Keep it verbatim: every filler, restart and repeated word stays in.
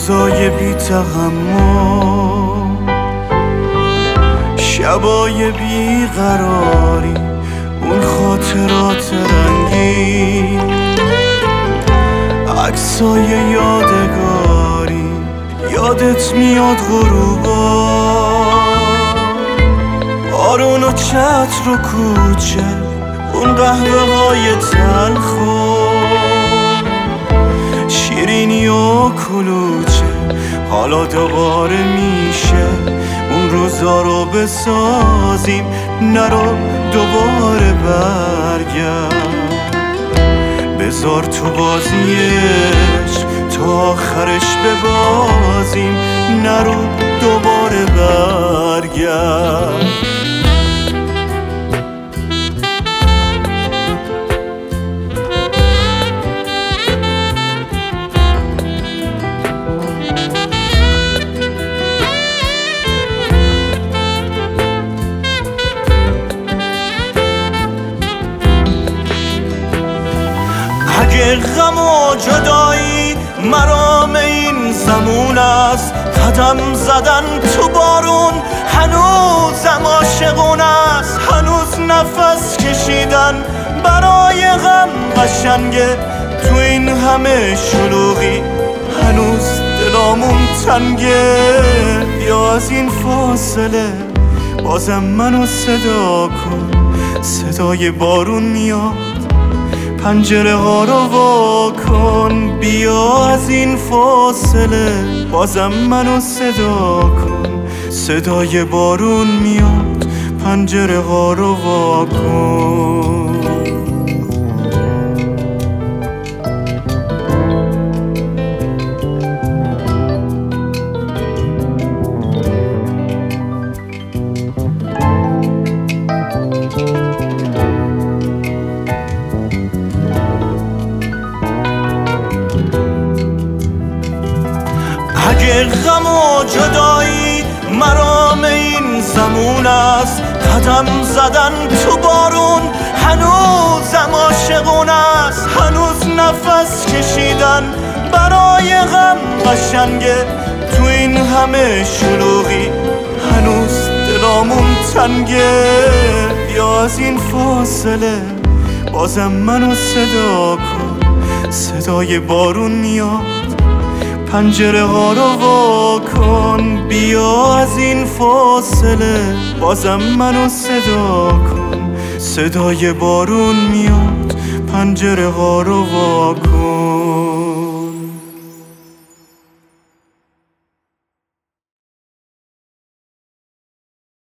روزای بی تحمل، شبای بی قراری، اون خاطرات رنگی، عکسای یادگاری، یادت میاد غروبا، بارون و چتر و کوچه، اون قهوه های تلخو، شیرینی و کلوچه، حالا دوباره میشه اون روزا رو بسازیم، نرو دوباره برگرد، بذار تو بازیش تا آخرش ببازیم، نرو دوباره برگرد. اگه غم و جدایی مرام این زمون است، قدم زدن تو بارون هنوزم عاشقون است، هنوز نفس کشیدن برای غم قشنگه، تو این همه شلوغی هنوز دلامون تنگه. بیا از این فاصله بازم منو صدا کن، صدای بارون میاد پنجره ها رو وا کن، بیا از این فاصله بازم منو صدا کن، صدای بارون میاد پنجره ها رو وا کن. اگه غم و جدایی مرام این زمون است، قدم زدن تو بارون هنوزم عاشقون است، هنوز نفس کشیدن برای غم قشنگه، تو این همه شلوغی هنوز دلامون تنگه. بیا از این فاصله بازم منو صدا کن، صدای بارون میاد پنجره ها رو وا کن، بیا از این فاصله بازم منو صدا کن، صدای بارون میاد پنجره ها رو وا کن.